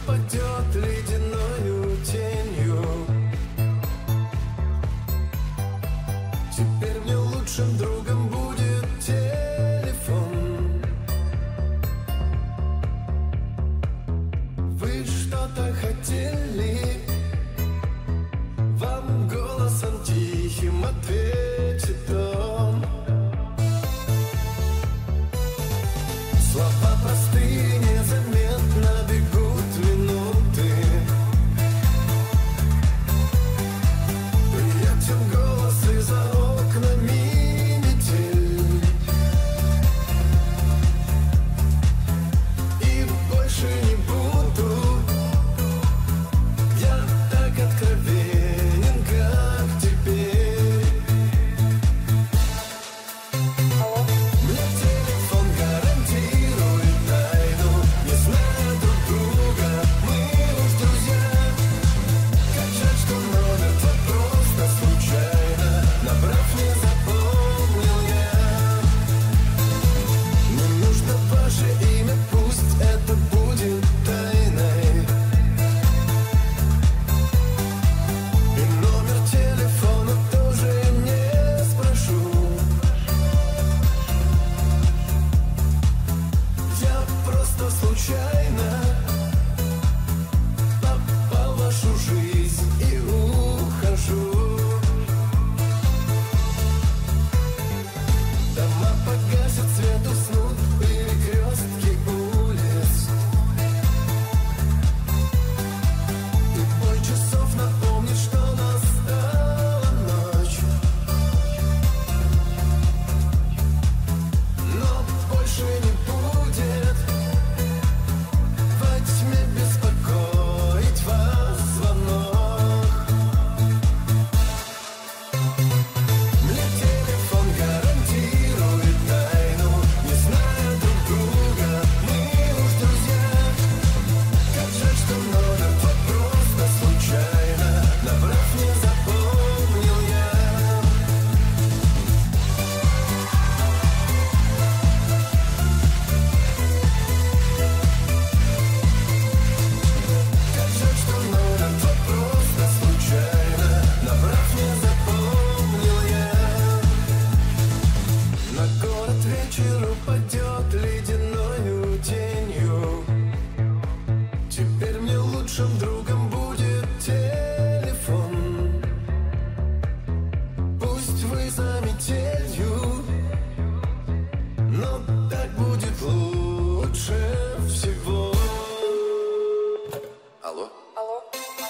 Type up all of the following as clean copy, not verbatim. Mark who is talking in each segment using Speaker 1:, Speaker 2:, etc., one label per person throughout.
Speaker 1: упадет ледяною тенью. Теперь мне лучшим другом будет телефон. Вы что-то хотели? Вам голосом тихим ответит он. Слова простые, незаметно бегут минуты. Приятен голос, и за окнами метель. И больше не буду я так откровенен, как теперь. Мне телефон гарантирует тайну. Не зная друг друга, мы уж друзья. Как жаль, что номер твой просто случайно, набрав, не запомнил я. Не нужно ваше имя, пусть это будет тайной. И номер телефона тоже не спрошу. Я просто случайно попал в вашу жизнь и ухожу. Дома погасят, свет уснут, перекрестки улиц. И бой часов напомнит, что настала ночь. Но больше не будет во тьме беспокоить вас звонок. Мне телефон гарантирует тайну. Не зная друг друга, мы уж друзья. Как жаль, что номер твой просто случайно, набрав, не запомнил я. Как жаль, что номер твой просто случайно, набрав, не запомнил я. На город вечер упадет ледяною тенью. Теперь мне лучшим другом будет телефон. Пусть вы за метелью, но так будет лучше всего. Алло?
Speaker 2: Алло.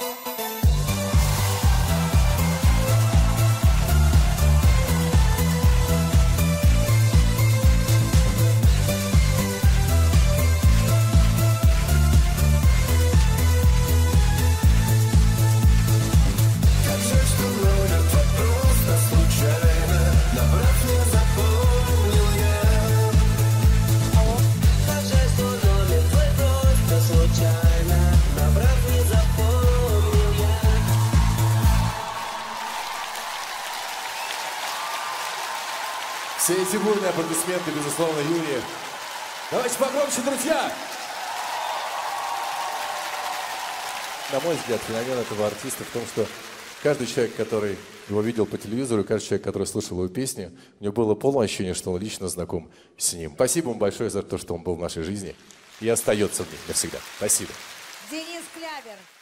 Speaker 1: Как жаль, что номер твой просто случайно, набрав, не запомнил я.
Speaker 3: Как жаль, что номер твой просто случайно, набрав, не запомнил я.
Speaker 4: Все эти бурные аплодисменты, безусловно, Юрию. Давайте погромче, друзья! На мой взгляд, феномен этого артиста в том, что каждый человек, который его видел по телевизору, каждый человек, который слышал его песни, у него было полное ощущение, что он лично знаком с ним. Спасибо ему большое за то, что он был в нашей жизни и остается в ней навсегда. Спасибо.
Speaker 2: Денис Клявер.